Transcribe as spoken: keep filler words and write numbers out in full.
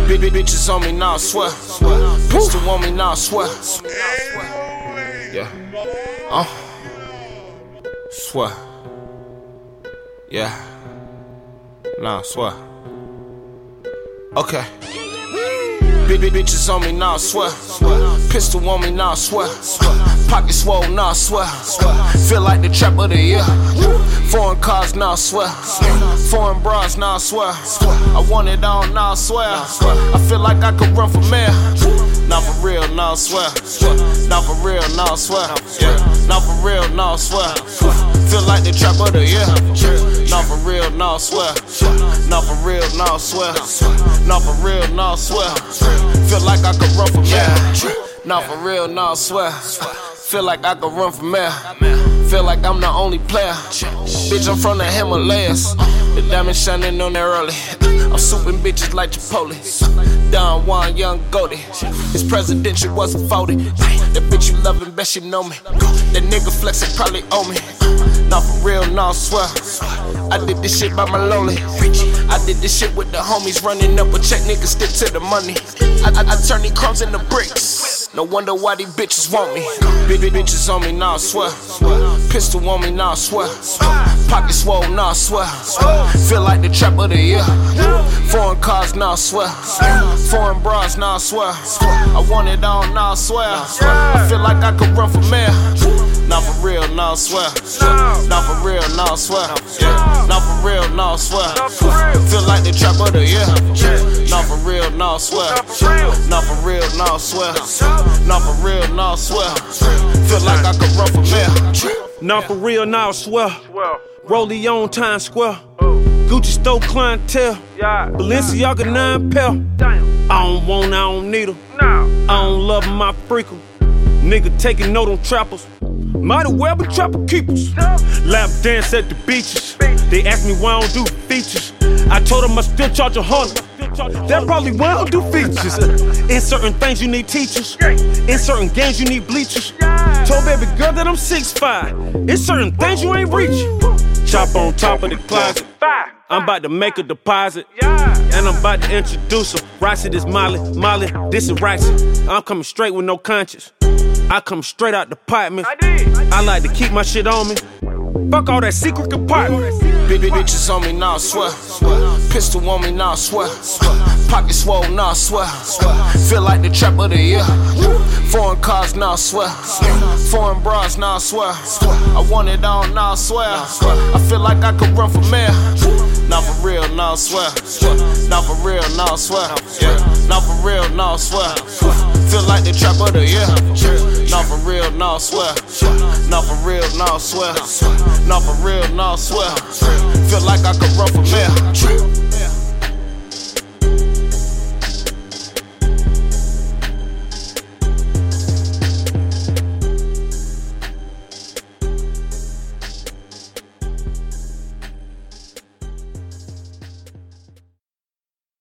Big bitches on me now, I swear. Pistol on me now, I swear. Yeah. Uh. Swear. Yeah. Nah, I swear. Okay. Big big bitches on me now, I swear. Pistol on me now, I swear. Pocket swole now, I swear. Feel like the trap of the year. Foreign cars now, I swear. Foreign bras now, I swear. I want it all now, I swear. I feel like I could run for mayor. Not for real, now I swear. Not for real, now I swear. Yeah. Not for real, now I swear. Feel like the trap of the year. Not for real, now I swear. Not for real, now I swear. Not for real, now I swear. Feel like I could run for mayor. Not for real, now I swear. Feel like I could run for mayor. Feel like I'm the only player. Bitch, I'm from the Himalayas. The diamond shining on there early. I'm souping bitches like Chipotle. Don Juan, young Goldie. His presidential wasn't folded. That bitch you loving, best you know me. That nigga flexing probably owe me. Not for real, no, I swear. I did this shit by my lonely. I did this shit with the homies running up a check, niggas stick to the money. I, I, I turn these crumbs into bricks. No wonder why these bitches want me. Big, big bitches on me now, I swear. Pistol on me now, I swear. Pocket swole now, I swear. Feel like the trap of the year. Foreign cars now, I swear. Foreign bras now, I swear. I want it all now, I swear. I feel like I could run for mayor. Not for real, no, I swear. Not for real, no, I swear. Yeah. Not for real, no, I swear. Feel like the trap of the year. Not for real, no, I swear. Not for real, no, I swear. Not for real, no, I swear. Feel like I could run for mayor. Not for real, now I swear. Rollie on Times Square. Gucci store clientele. Balenciaga nine pair. I don't want, I don't need her. I don't love my freakle. Nigga taking note on trappers. Might as well be trapper keepers. Lap dance at the beaches. They ask me why I don't do features. I told them I still charge a hundred. That probably why I don't do features. In certain things you need teachers. In certain games you need bleachers. Told baby girl that I'm six five. In certain things you ain't reaching. Chop on top of the closet. I'm about to make a deposit. And I'm about to introduce her. Ricey, this Molly, Molly, this is Ricey. I'm coming straight with no conscience. I come straight out the apartment. I like to keep my shit on me. Fuck all that secret compartment. Big, big bitches on me now, I swear. Pistol on me now, I swear. Pocket swole now, I swear. Feel like the trap of the year. Foreign cars now, I swear. Foreign bras now, I swear. I want it all now, I swear. I feel like I could run for mayor. Not for real, no, I swear. Not for real, no, I swear. Yeah. Not for real, no, I swear. Feel like the trap of the year. Not for real, no, I swear. Not for real, no, I swear. Not for real, no, I swear. Feel like I could run for mayor.